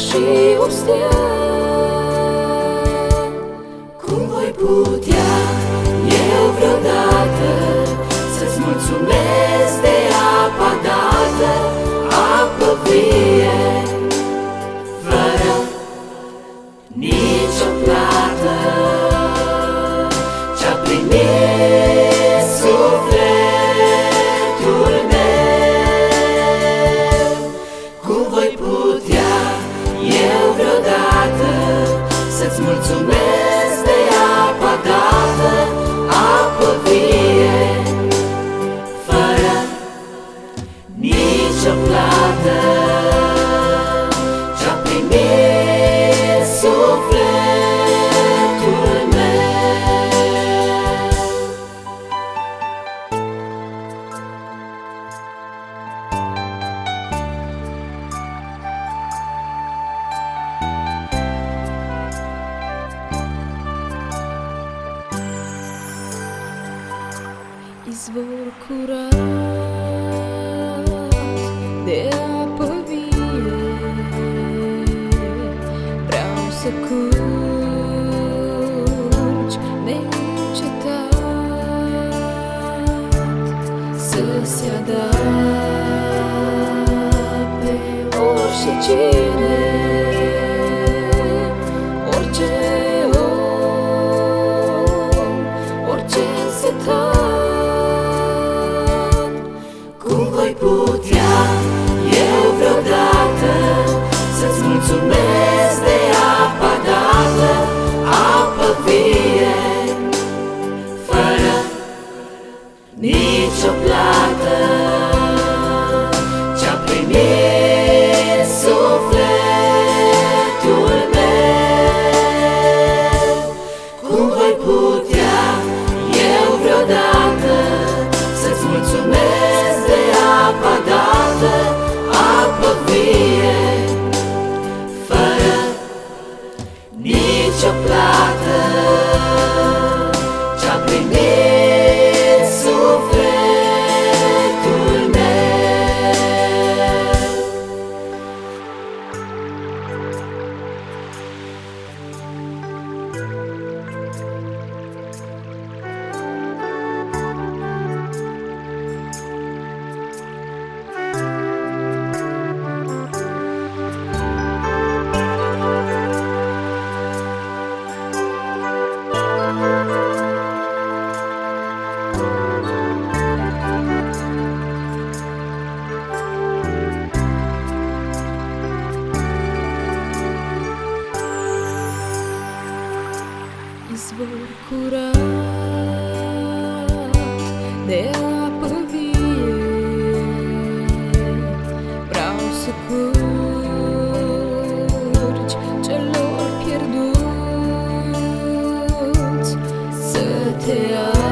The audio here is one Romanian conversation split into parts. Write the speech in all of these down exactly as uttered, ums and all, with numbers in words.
și ustia. Cum voi putea eu vreodată să-ți mulțumesc de apa dată, apă vie, fără nicio plată, ce-a primit sufletul meu. Cum voi putea eu vreodată să-ți mulțumesc de apa dată, apă vie, fără nicio plată, ce-a primit sufletul meu. Izvor curat de apă vie, vreau să curgi neîncetat, să se adapte orice cine, orice om, orice însetat. Cum voi putea eu vreodată să-ți mulțumesc de apa dată, apă vie, fără nicio plată, ce-a primit sufletul meu. Cum voi putea eu vreodată să-ți mulțumesc de apa dată, apă vie, fără nicio plată, ce-a primit sufletul meu. Izvor curat de apă vie, vreau să curgi celor pierduți, să te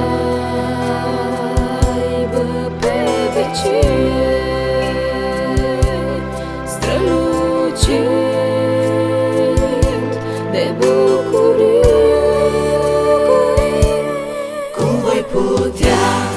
aibă pe vecie, strălucind de bucurie. Cum voi putea